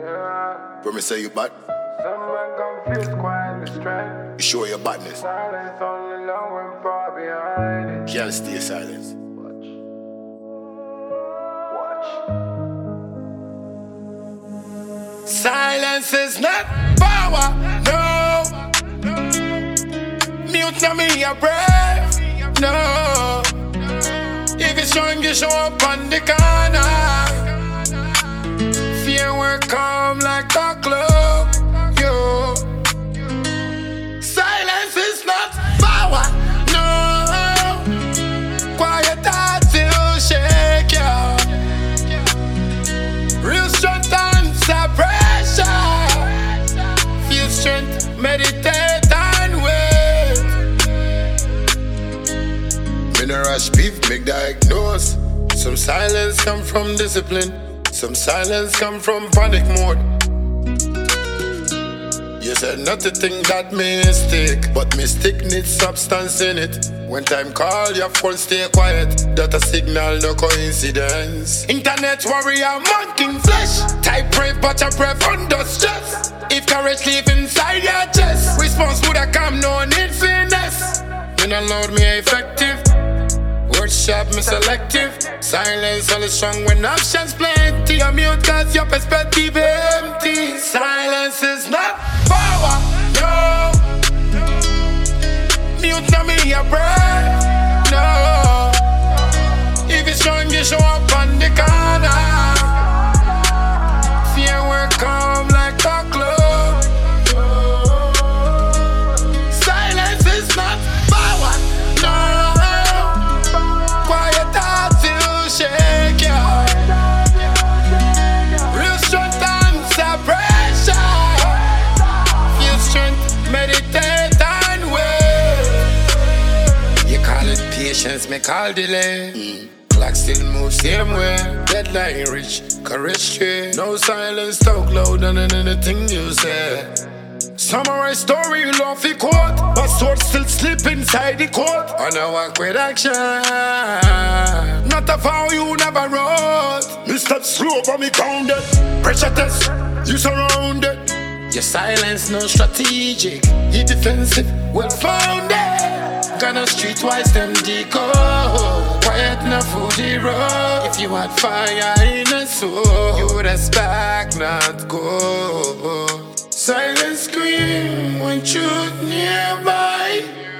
When me say you bad, Someone confused, quietly strength. you show your badness. Silence only long when far behind it. Can't stay silent. Watch. Silence is not power, no. Mute na me a breath, no. If it's strong, you show up on the corner. Fear will come like a cloak, yo. Silence is not power, no. Quiet thoughts will shake you. Real strength and suppression. Feel strength, meditate and wait. Me no rush beef, make diagnose. Some silence come from discipline. Some silence come from panic mode. You said not to think that mistake, but mistake needs substance in it. When time call, your phone stay quiet. That a signal, no coincidence. Internet warrior, mounting flesh. Type brave, but your breath under stress. If courage live inside your chest, response would have come, no need finesse. You not loud, me effective. Words sharp, me selective. Silence only strong when options plenty. I'm mute cause your perspective empty. Silence is not power, no. Mute na me a breath, no. If it's strong, you show up on the corner. Fear will come like a cloak. Silence is not power, no. Quiet thoughts will shake you. Real strength and suppression. Feel strength, meditate and wait. You call it patience, me call delay. Clock still move same way. Deadline reach, courage straight. No silence, talk louder than anything you say. Summarize story, love the quote, but swords still slip inside the court. On a walk with action, not a vow you never wrote. Me step slow but me grounded. Pressure test, you surrounded. Your silence no strategic, you defensive, well founded. Gonna streetwise them decode. Quiet na food road. If you had fire in a soul, you would expect not go. Silence scream when truth nearby.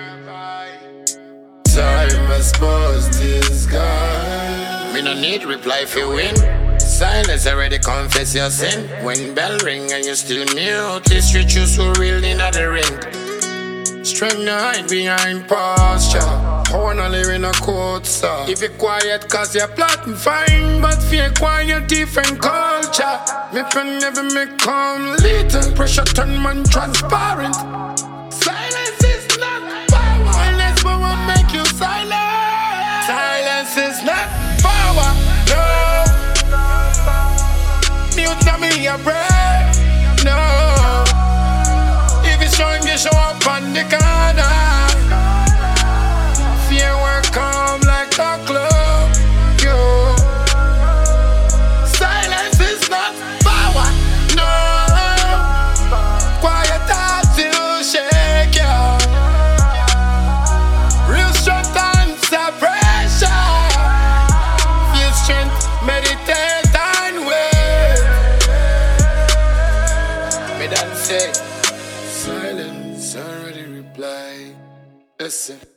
Time exposed this guy. Me no need reply if you win. Silence already confess your sin. When bell ring and you still mute, this you choose who real in the ring. Strength no hide behind posture. Power no live in a court, sir. If you quiet cause you're plotting fine, but fear quiet different culture. Me pen never make come little. Pressure turn man transparent. Silence is not power unless power make you silent. Silence is not power, no. Mute na me a breath, no. If it's strong you show up on the corner. Fear will come like a cloak, yo. Silence is not power, no. Quiet thoughts will shake you. Real strength and suppression. Feel strength, meditate and wait. Me done say silence already reply. Listen.